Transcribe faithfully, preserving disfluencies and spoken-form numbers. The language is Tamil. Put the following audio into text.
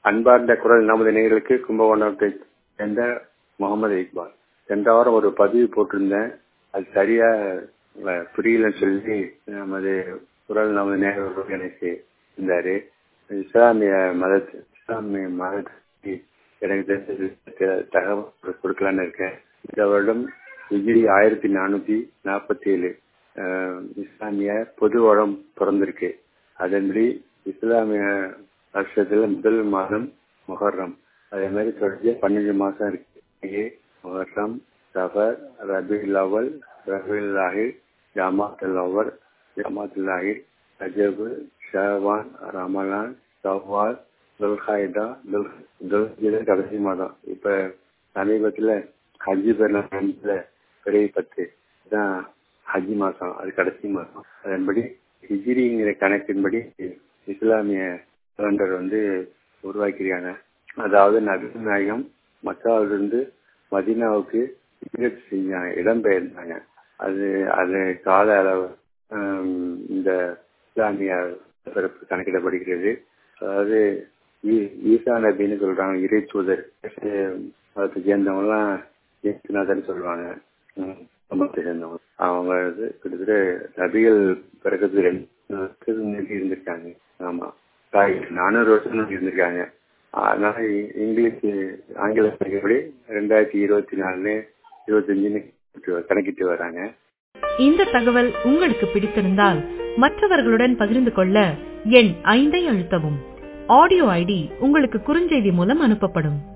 அன்பார்ந்த குரல் நமது நேயர்களுக்கு கும்பகோணத்தை சேர்ந்த முகமது இக்பால். சென்ற வாரம் ஒரு பதிவு போட்டிருந்தேன், அது சரியா அஹ், புரியலன்னு சொல்லி நமது குரல் நமது நேயர்கள் எனக்கு இருந்தாரு. இஸ்லாமிய மத இஸ்லாமிய மதத்தை எனக்கு தெரிஞ்சது தகவல் கொடுக்கலான்னு இருக்கேன். இந்த வருடம் ஹிஜ்ரி ஆயிரத்தி நானூத்தி நாற்பத்தி ஏழு இஸ்லாமிய பொது வருடம் பிறந்திருக்கு. அதன்படி இஸ்லாமிய வருஷத்துல முதல் மாதம் முஹர்ரம். அதே மாதிரி தொடர்ச்சி பன்னெண்டு மாசம் இருக்கு. முஹர்ரம், சஃபர், ரபியுல் அவ்வல், ரபியுல் ஆஹிர், ஜமாத்துல் அவ்வல், ஜமாத்துல் ஆஹிர், ரஜப், ஷஅபான், ரமலான், ஷவ்வால், துல்ஹைதா, துல் துல்ஹிஜ்ஜா கடைசி மாதம். இப்ப சமீபத்துல ஹஜ்ஜி பெருநாள்ல பெரிய பத்து தான் ஹஜ்ஜி மாசம், அது கடைசி மாசம். அதன்படி ஹிஜ்ரிங்கிற கணக்கின்படி இஸ்லாமிய கேலண்டர் வந்து உருவாக்கியிருக்காங்க. அதாவது நபி நாயகம் மக்காவிலிருந்து மதீனாவுக்கு ஹிஜ்ரத் செஞ்சாங்க, இடம்பெயர்ந்தாங்க. அது அது கால அளவு இந்த இஸ்லாமிய பிறப்பு கணக்கிடப்படுகிறது. அதாவது ஈசா நபின்னு சொல்றாங்க, இறை தூதர். அதை சேர்ந்தவங்கலாம் ஏசுநாதர்னு சொல்லுவாங்க. சேர்ந்தவங்க அவங்க கிட்டத்தட்ட நபிகள் பிறகு ரெண்டு இருந்திருக்காங்க. ஆமா, நானூறு வருஷம் இருந்திருக்காங்க. அதனால இங்கிலீஷ் ஆங்கில கணக்குப்படி ரெண்டாயிரத்தி இருபத்தி நாலு இருபத்தி அஞ்சுன்னு கணக்கிட்டு வராங்க. இந்த தகவல் உங்களுக்கு பிடித்திருந்தால் மற்றவர்களுடன் பகிர்ந்து கொள்ள எண் ஐந்தை அழுத்தவும். ஆடியோ ஐடி உங்களுக்கு குறுஞ்செய்தி மூலம் அனுப்பப்படும்.